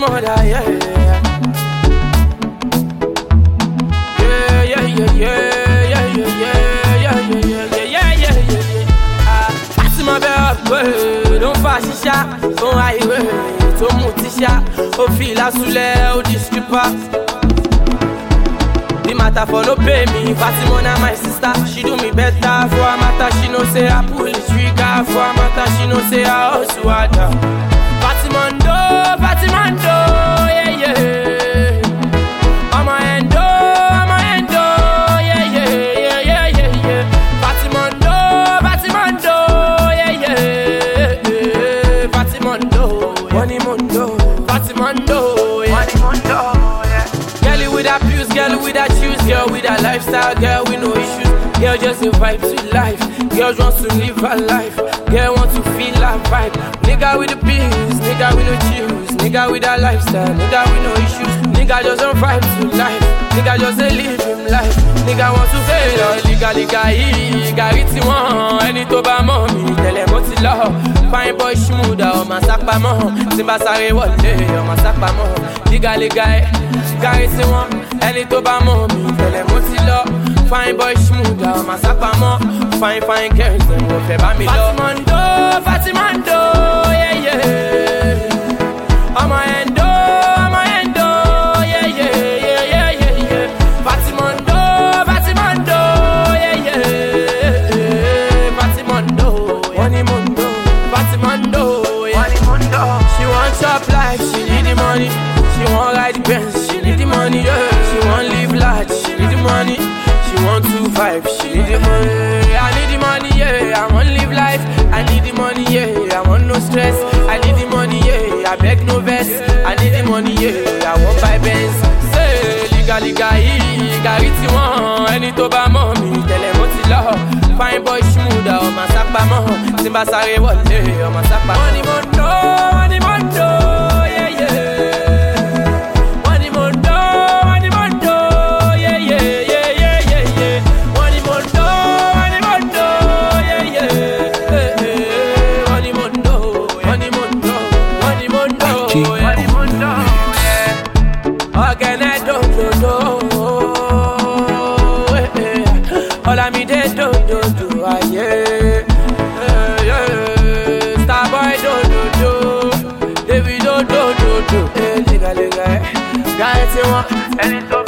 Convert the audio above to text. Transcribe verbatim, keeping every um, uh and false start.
mother, yeah. Yeah, yeah, yeah, yeah, yeah, yeah, yeah, yeah, yeah, yeah, yeah, yeah, yeah. Ah, that's my belle, don't pass it, don't highway, don't mutisha, oh feel a soule, oh discrepa. The matter for no pay me, Fatimona my sister, she do me better. For a matter she no say I pull the trigger. For a matter she no say I hustle harder. Fatimondo, Fatimondo, yeah yeah. I'm a endo, I'm a endo, yeah yeah yeah yeah yeah. Fatimondo, Fatimondo, yeah yeah. Fatimondo, Fatimondo, Fatimondo, Fatimondo. Girl with her views, girl with her shoes, girl with her lifestyle, girl with no issues. Girl just a vibe to life. Girl wants to live her life. Girl wants to feel her vibe. Nigga with the pills, nigga with no shoes, nigga with her lifestyle, nigga with no issues. Nigga just a vibe to life. Nigga just a live him life. Nigga wants to fail all liga liga he. Garity one, any toba mommy, tell him what's love. Fine boy shmuda, oh my sakpa mo. Simba sare wale, oh my sakpa mo. Liga liga Garity one, any toba mommy, tell him what's love. Fine boy shmuda, oh my sakpa mo. Fine fine girls, them go fe ba mi love. Fatimando, Fatimando, yeah yeah. I'm a endo, I'm a endo, yeah yeah yeah yeah yeah yeah. Fatimando, Fatimando, yeah yeah. Fatimando, Wanimundo, Fatimando, yeah. Wanimundo. She wants up life, she need the money. She want ride the Benz, she need the money. Yeah. She want live large, she need the money. She want to vibe, she need the money. I need the money, yeah. I want live life. I need the money, yeah. I want no stress. I need the money, yeah. I beg no vest. I need the money, yeah. I want buy Benz. Say, liga liga he, Garity one. Any toba mommy, tell him what's love. Fine boy shmuda, oh my sakpa mo. Simba sare wale, oh my sakpa mo. Money mondo, money mondo, yeah yeah. Money mondo, money mondo, yeah yeah yeah yeah yeah yeah. Money mondo, money mondo, yeah yeah. Money mondo, money mondo, money mondo, money mondo, yeah. Again I do do do. All I need is do do do, ah yeah, yeah. Starboy do do do, David do do do do, eh, liga liga, Garity one, any